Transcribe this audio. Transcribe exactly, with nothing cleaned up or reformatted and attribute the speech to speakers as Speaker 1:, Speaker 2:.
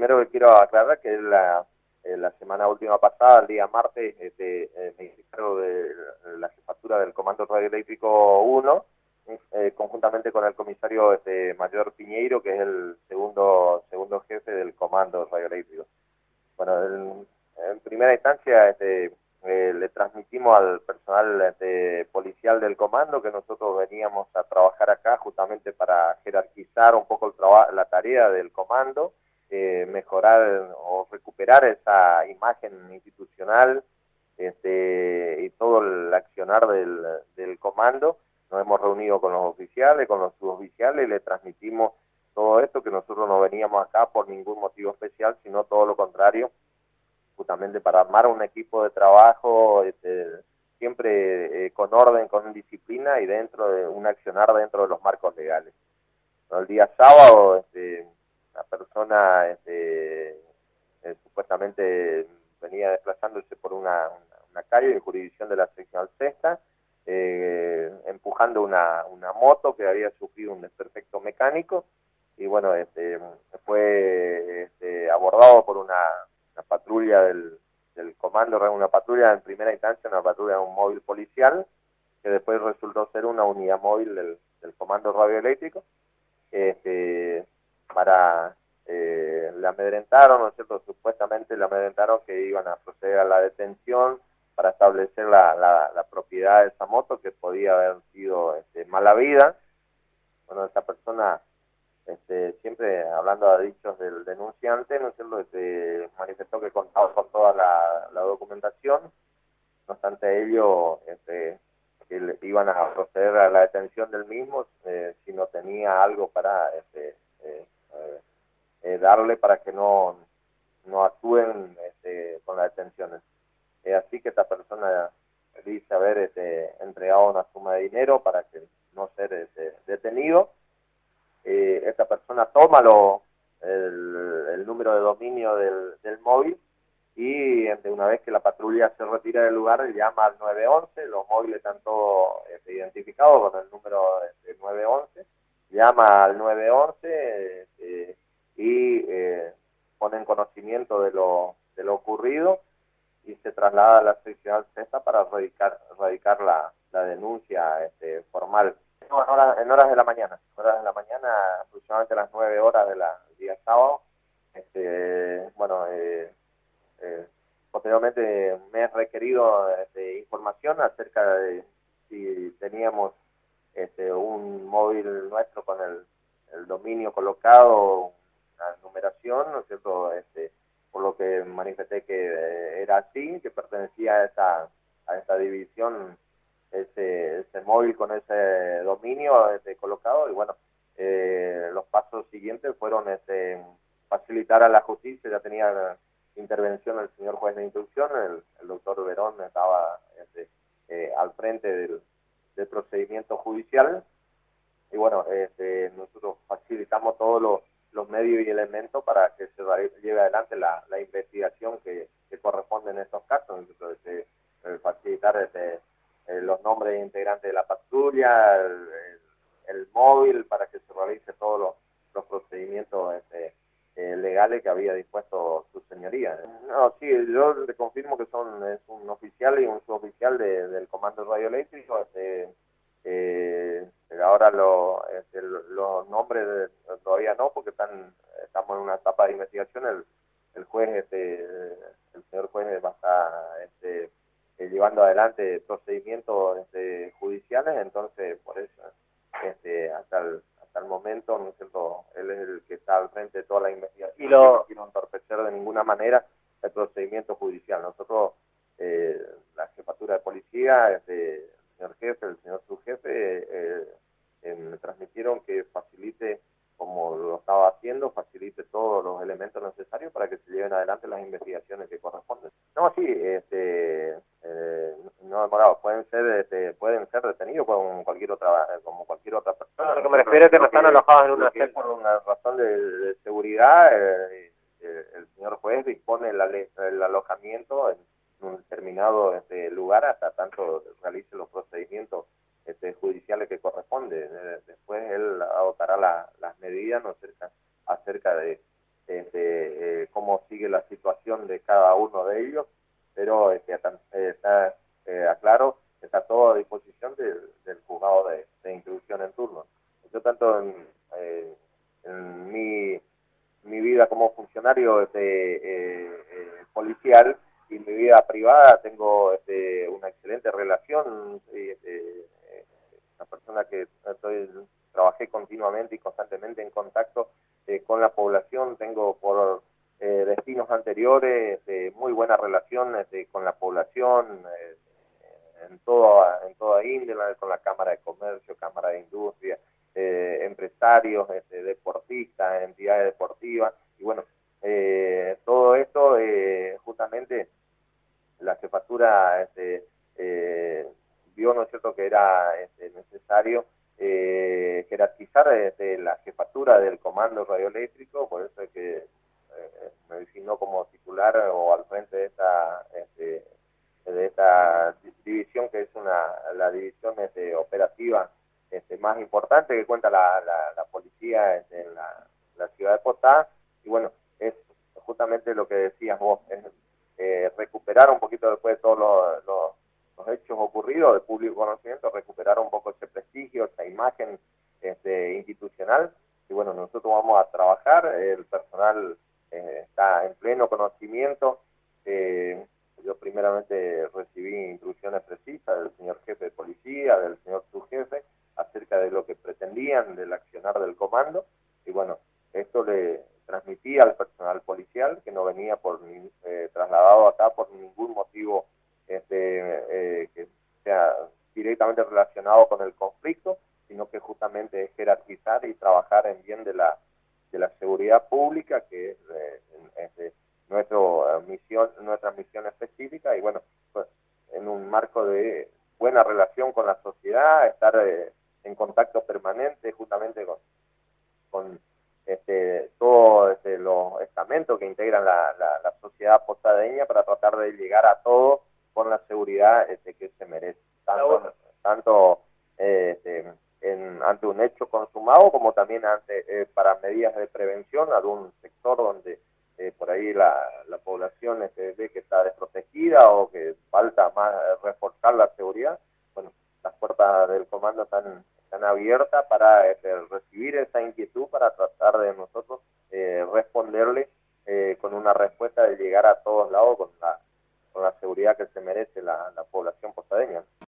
Speaker 1: primero que quiero aclarar que la, eh, la semana última pasada, el día martes, este, eh, me hice cargo de la jefatura del Comando Radioeléctrico uno, eh, conjuntamente con el comisario este, Mayor Piñeiro, que es el segundo, segundo jefe del Comando Radioeléctrico. Bueno, en, en primera instancia este, eh, le transmitimos al personal este, policial del comando que nosotros veníamos a trabajar acá justamente para jerarquizar un poco el la tarea del comando, eh, mejorar o recuperar esa imagen institucional este, y todo el accionar del, del comando. Nos hemos reunido con los oficiales, con los suboficiales y le transmitimos todo esto, que nosotros no veníamos acá por ningún motivo especial, sino todo lo contrario, justamente para armar un equipo de trabajo este, siempre eh, con orden, con disciplina y dentro de un accionar dentro de los marcos legales. ¿No? El día sábado, este, una persona este, eh, supuestamente venía desplazándose por una, una, una calle de jurisdicción de la seccional sexta, eh, empujando una, una moto que había sufrido un desperfecto mecánico, y bueno, este, fue este, abordado por una, una patrulla del, del comando, una patrulla en primera instancia, una patrulla de un móvil policial, que después resultó ser una unidad móvil del, del comando radioeléctrico, este, para, eh, le amedrentaron, ¿no es cierto?, supuestamente le amedrentaron que iban a proceder a la detención para establecer la, la, la propiedad de esa moto, que podía haber sido este, mala vida. Bueno, esa persona, Este, siempre hablando a dichos del denunciante, ¿no es cierto?, este, manifestó que contaba con toda la, la documentación. No obstante ello, este, que le iban a proceder a la detención del mismo eh, si no tenía algo para este, eh, eh, eh, darle para que no, no actúen este, con las detenciones. Eh, así que esta persona dice haber este, entregado una suma de dinero para que no ser este, detenido. Eh, esta persona toma lo, el, el número de dominio del, del móvil y este, una vez que la patrulla se retira del lugar llama al nueve once, los móviles están todos este, identificados con el número este, nueve once, llama al nueve once este, y eh, pone en conocimiento de lo, de lo ocurrido y se traslada a la seccional sexta para radicar, radicar la, la denuncia este, formal. No, en, horas, en horas de la mañana, horas de la mañana, aproximadamente a las nueve horas del día sábado. Este, bueno, eh, eh, posteriormente me he requerido este, información acerca de si teníamos este, un móvil nuestro con el, el dominio colocado, una numeración, ¿no es cierto?, este, por lo que manifesté que eh, era así, que pertenecía a esa, a esa división, ese, ese móvil con ese dominio este, colocado, y bueno, eh, los pasos siguientes fueron este, facilitar a la justicia. Ya tenía intervención el señor juez de instrucción, el, el doctor Verón estaba este, eh, al frente del, del procedimiento judicial, y bueno, este, nosotros facilitamos todos los, los medios y elementos para que se lleve adelante la, la investigación que, que corresponde en estos casos. Entonces, este, facilitar este, eh, los nombres de integrantes de la patrulla, el, el, el móvil, para que se realice todos los, los procedimientos este, eh, legales que había dispuesto su señoría. No, sí, yo le confirmo que son es un oficial y un suboficial de, del Comando Radioeléctrico. Este, eh, ahora lo, este, los nombres de, todavía no, porque están estamos en una etapa de investigación. El, el juez, este, el señor juez va a estar este, eh, llevando adelante procedimientos este, judiciales, entonces por eso este, hasta el hasta el momento, ¿no es cierto?, él es el que está al frente de toda la investigación. Y lo... no quiero entorpecer de ninguna manera el procedimiento judicial. Nosotros, eh, la jefatura de policía, este, el señor jefe, el señor subjefe, eh, eh, me transmitieron que facilite, como lo estaba haciendo, facilite todos los elementos necesarios para que se lleven adelante las investigaciones que corresponden. No, sí, este, eh, no demorado, pueden ser, este, pueden ser detenidos como cualquier otra, como cualquier otra persona. Lo que me refiero es que no están alojados en una celda por una razón de, de seguridad. Eh, eh, el señor juez dispone la, el alojamiento en un determinado este, lugar hasta tanto realice los procedimientos este, judiciales que corresponden. Eh, después él adoptará la, las medidas, ¿no?, acerca, acerca de, de, de cómo sigue la situación de cada uno de ellos, pero este, está, está eh, aclaro, está todo a disposición de, del juzgado de, de instrucción en turno. Yo tanto en, eh, en mi, mi vida como funcionario este, eh, eh, policial y mi vida privada tengo este, una excelente relación, este, una persona que estoy, trabajé continuamente y constantemente en contacto eh, con la población, tengo por eh, destinos anteriores eh, muy buena relación este, con la población, eh, en, toda, en toda índole, con la Cámara de Comercio, Cámara de Industria, eh, empresarios, este, deportistas, entidades deportivas, y bueno, eh, todo esto eh, justamente la jefatura este, eh, vio, ¿no es cierto?, que era este, necesario eh, jerarquizar este, la jefatura del comando radioeléctrico, por eso es que eh, me designó como titular o al frente de esta, este, de esta división, que es una la división este, operativa este, más importante que cuenta la, la, la policía este, en la, la ciudad de Potá, y bueno, es justamente lo que decías vos, es eh, recuperar un poquito después de todos los, los, los hechos ocurridos de público conocimiento, recuperar un poco ese prestigio, esa imagen este, institucional, y bueno, nosotros vamos a trabajar, el personal eh, está en pleno conocimiento, eh, yo primeramente recibí instrucciones precisas del señor jefe de policía, del señor subjefe, acerca de lo que pretendían del accionar del comando, y bueno, esto le transmití al personal policial, que no venía por eh, trasladado acá por ningún motivo este, eh, que sea directamente relacionado con el conflicto, sino que justamente es jerarquizar y trabajar en bien de la, de la seguridad pública, que es eh, este, nuestro, uh, misión, nuestra misión específica, y bueno, pues, en un marco de buena relación con la sociedad, estar eh, en contacto permanente justamente con, con este, todos este, los estamentos que integran la, la, la sociedad posadeña para tratar de llegar a todos con la seguridad este, que se merece, tanto, tanto eh, este, en, ante un hecho consumado como también ante eh, para medidas de prevención, algún sector donde eh, por ahí la, la población este, ve que está desprotegida o que falta más reforzar la seguridad. Bueno, las puertas del comando están, están abiertas para este, recibir esa inquietud, para tratar de nosotros eh, responderle eh, con una respuesta de llegar a todos lados con la, con la seguridad que se merece la, la población posadeña.